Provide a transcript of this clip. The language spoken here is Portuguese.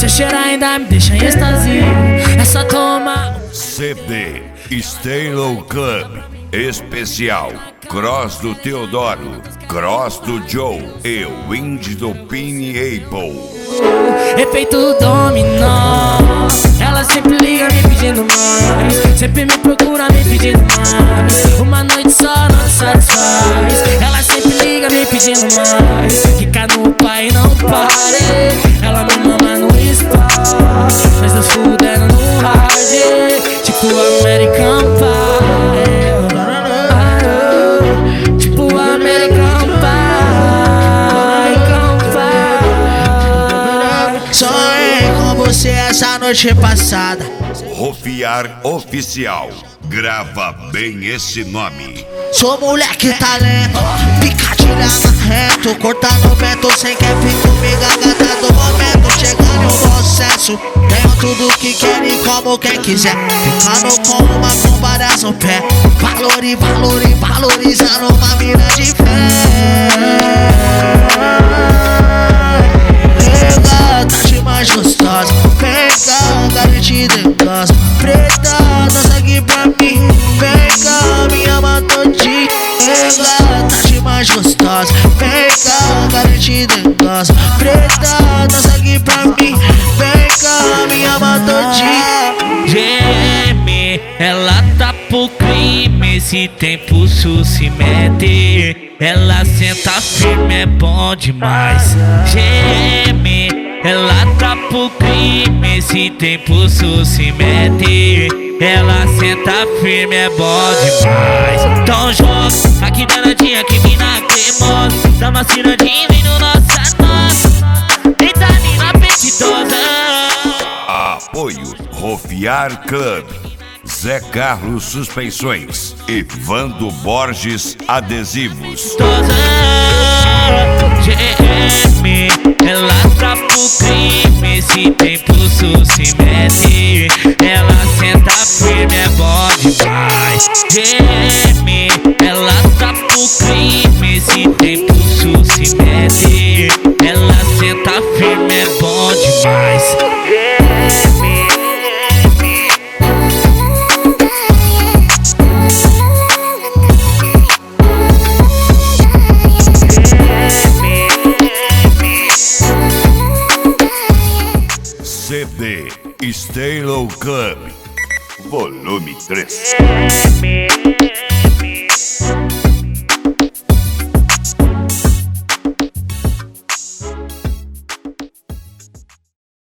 Seu cheiro ainda me deixa em êxtase. É só tomar CD Staylow Club especial Cross do Teodoro, Cross do Joe e Wind do Pini Apple. efeito dominó. Ela sempre liga me pedindo mais, sempre me procura me pedindo mais. Uma noite só não satisfaz. Ela sempre liga me pedindo mais. Fica no pai e não pare. Ela me mama no spa, mas eu fudendo no hard, tipo American Pie. Tipo American Pie. Sonhei com você essa noite passada. Rofiar Oficial, grava bem esse nome. Sou moleque talento, picadilha marrento, cortando vento sem quer ficar comigo, a gata do momento. Chegando no bom senso, tenho tudo que quer e como quem quiser. Ficando com uma com várias no pé, valorizando uma mina de fé. Gata mais gostosa, vem cá, garantida em casa. Preta, dá sangue pra mim, vem cá, me ama todinho. Gata mais gostosa, vem cá, garantida em casa. Preta, dá sangue pra mim, vem cá, me ama todinho. Geme, ela tá pro crime, esse tempo se mete. Ela senta firme, é bom demais. Geme, ela tá pro crime, esse tempo se mete. Ela senta firme, é bom demais. Então joga, aqui danadinha, que mina cremosa. Dá uma ciradinha, vem no nossa nossa. Deita ali na apetitosa. Apoio Rofiar Club, Zé Carlos Suspensões e Vando Borges Adesivos. GM, ela tá pro crime, esse tempo se mete. Ela senta firme, é bom demais. GM, ela tá pro crime, esse tempo se mete. Ela senta firme, é bom demais. CD Staylow Club, volume 3.